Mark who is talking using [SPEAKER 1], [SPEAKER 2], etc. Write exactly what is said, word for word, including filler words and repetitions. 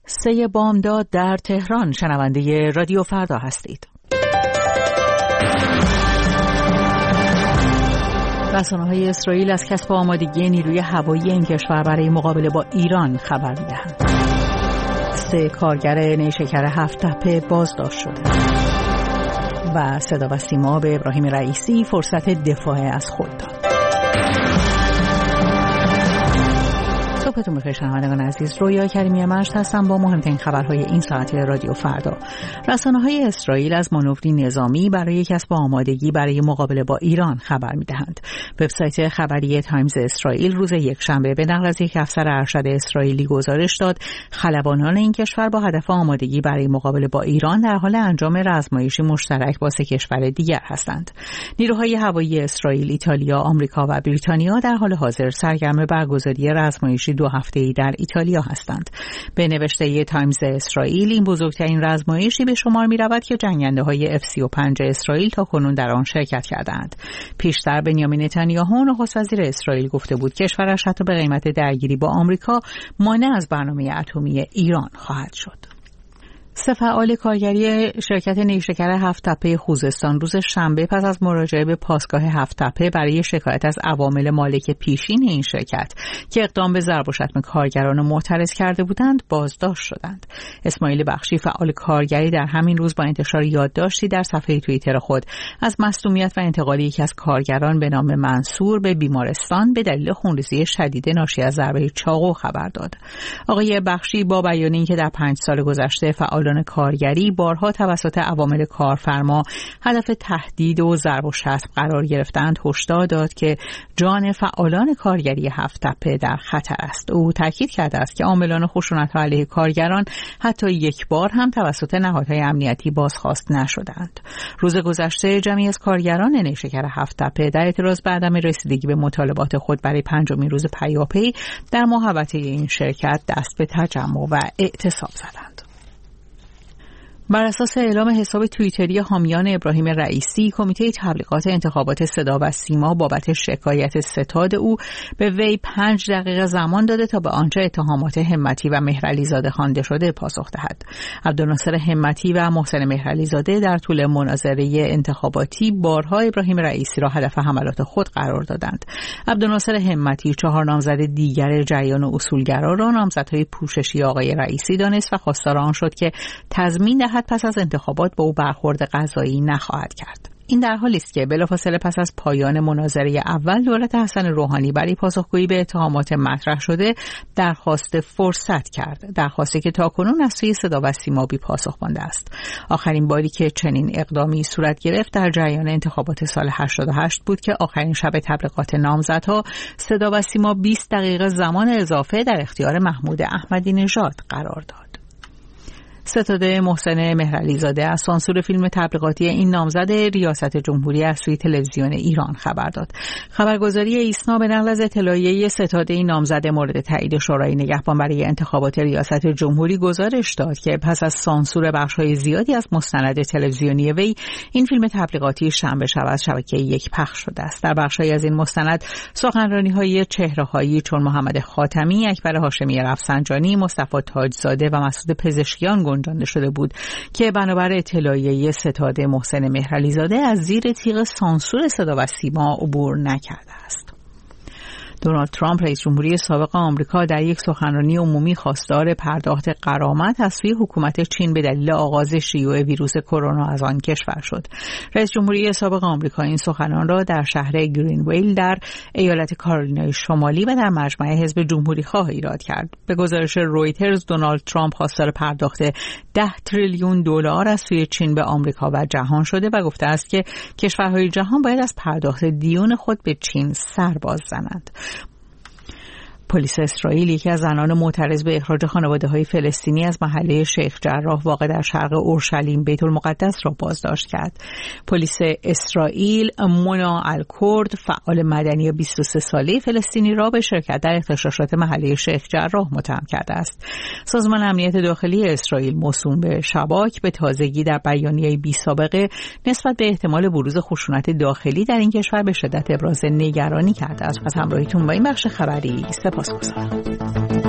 [SPEAKER 1] سه بامداد در تهران. شنونده رادیو فردا هستید. رسانه‌های اسرائیل از کسب آمادگی نیروی هوایی این کشور برای مقابله با ایران خبر می‌دهند. سه کارگر نیشکر هفت تپه بازداشت شده و صدا و سیما به ابراهیم رئیسی فرصت دفاع از خود داد. صبحتون بخیر شنوندگان عزیز، رویا کریمی مشت هستم با مهمترین خبرهای این ساعت رادیو فردا. رسانه‌های اسرائیل از مانوری نظامی برای کسب آمادگی برای مقابله با ایران خبر می‌دهند. وبسایت خبری تایمز اسرائیل روز یکشنبه به نقل از یک افسر ارشد اسرائیلی گزارش داد خلبانان این کشور با هدف آمادگی برای مقابله با ایران در حال انجام رزمایشی مشترک با سه کشور دیگر هستند. نیروهای هوایی اسرائیل، ایتالیا، آمریکا و بریتانیا در حال حاضر سرگرم برگزاری رزمایشی دو هفته‌ای در ایتالیا هستند. به نوشته تایمز اسرائیل این بزرگترین رزمایشی به شمار می‌رود که جنگنده‌های اف سی و پنج اسرائیل تاکنون در آن شرکت کردند. پیشتر بنیامین نتانیاهو نخست وزیر اسرائیل گفته بود کشورش حتی به قیمت درگیری با آمریکا مانع از برنامه اتمی ایران خواهد شد. سه فعال کارگری شرکت نیشکر هفت تپه خوزستان روز شنبه پس از مراجعه به پاسگاه هفت تپه برای شکایت از عوامل مالک پیشین این شرکت که اقدام به ضرب و شتم کارگران معترض کرده بودند بازداشت شدند. اسماعیل بخشی فعال کارگری در همین روز با انتشار یادداشتی در صفحه توییتر خود از مصدومیت و انتقال یکی از کارگران به نام منصور به بیمارستان به دلیل خونریزی شدید ناشی از ضربه چاقو خبر داد. آقای بخشی با بیان اینکه در پنج سال گذشته فعال کارگری بارها توسط عوامل کارفرما هدف تهدید و ضرب و شتم قرار گرفتند هشدار داد که جان فعالان کارگری هفت تپه در خطر است. او تاکید کرده است که عاملان خشونت علیه کارگران حتی یک بار هم توسط نهادهای امنیتی بازخواست نشدند. روز گذشته جمعی از کارگران نیشکر هفت تپه در اعتراض به عدم رسیدگی به مطالبات خود برای پنجمین روز پیاپی در محوطه این شرکت دست به تجمع و اعتصاب زدند. بر اساس اعلام حساب توییتری حامیان ابراهیم رئیسی، کمیته تبلیغات انتخابات صدا و سیما بابت شکایت ستاد او به وی پنج دقیقه زمان داده تا به آنچه اتهامات همتی و مهرعلیزاده خوانده شده پاسخ دهد. عبدالناصر همتی و محسن مهرعلیزاده در طول مناظره انتخاباتی بارها ابراهیم رئیسی را هدف حملات خود قرار دادند. عبدالناصر همتی چهار نامزد دیگر جریان اصولگرا را نامزدهای پوششی آقای رئیسی دانست و خواستار آن شد که تضمین دهد پس از انتخابات با او برخورد قضایی نخواهد کرد. این در حالی است که بلافاصله پس از پایان مناظره اول دولت حسن روحانی برای پاسخگویی به اتهامات مطرح شده درخواست فرصت کرد، درخواستی که تاکنون از سوی صدا و سیما بی پاسخ مانده است. آخرین باری که چنین اقدامی صورت گرفت در جریان انتخابات سال هشتاد و هشت بود که آخرین شب تبلیغات نامزدها صدا و سیما بیست دقیقه زمان اضافه در اختیار محمود احمدی نژاد قرار داد. ستاده محسن مهرعلیزاده از سانسور فیلم تبلیغاتی این نامزد ریاست جمهوری از سوی تلویزیون ایران خبر داد. خبرگزاری ایسنا به نقل از اطلاعیه ستاده این نامزد مورد تایید شورای نگهبان برای انتخابات ریاست جمهوری گزارش داد که پس از سانسور بخش‌های زیادی از مستند تلویزیونی وی، این فیلم تبلیغاتی شنبه شب از شبکه یک پخش شده است. در بخش‌هایی از این مستند سخنرانی‌های چهره‌هایی چون محمد خاتمی، اکبر هاشمی رفسنجانی، مصطفی تاجزاده و مسعود پزشکیان گنجانده شده بود که بنابر اطلاعیه ستاده محسن مهرعلیزاده از زیر تیغ سانسور صدا و سیما عبور نکرده است. دونالد ترامپ رئیس جمهوری سابق آمریکا در یک سخنرانی عمومی خواستار پرداخت غرامت از سوی حکومت چین به دلیل آغاز شیوع ویروس کرونا از آن کشور شد. رئیس جمهوری سابق آمریکا این سخنان را در شهر گرینویل در ایالت کارولینای شمالی و در مجمع حزب جمهوری خواه ایراد کرد. به گزارش رویترز، دونالد ترامپ خواستار پرداخت ده تریلیون دلار از سوی چین به آمریکا و جهان شده و گفته است که کشورهای جهان باید از پرداخت دیون خود به چین سر باز زنند. پلیس اسرائیل یکی از زنان معترض به اخراج خانواده‌های فلسطینی از محله شیخ جراح واقع در شرق اورشلیم بیت المقدس را بازداشت کرد. پلیس اسرائیل مونا الکرد، فعال مدنی بیست و سه ساله فلسطینی را به شرکت در اغتشاشات محله شیخ جراح متهم کرده است. سازمان امنیت داخلی اسرائیل موسوم به شباک به تازگی در بیانیه‌ای بی‌سابقه نسبت به احتمال بروز خشونت داخلی در این کشور به شدت ابراز نگرانی کرده است. از همراهیتون با این بخش خبری سپاسگزارم.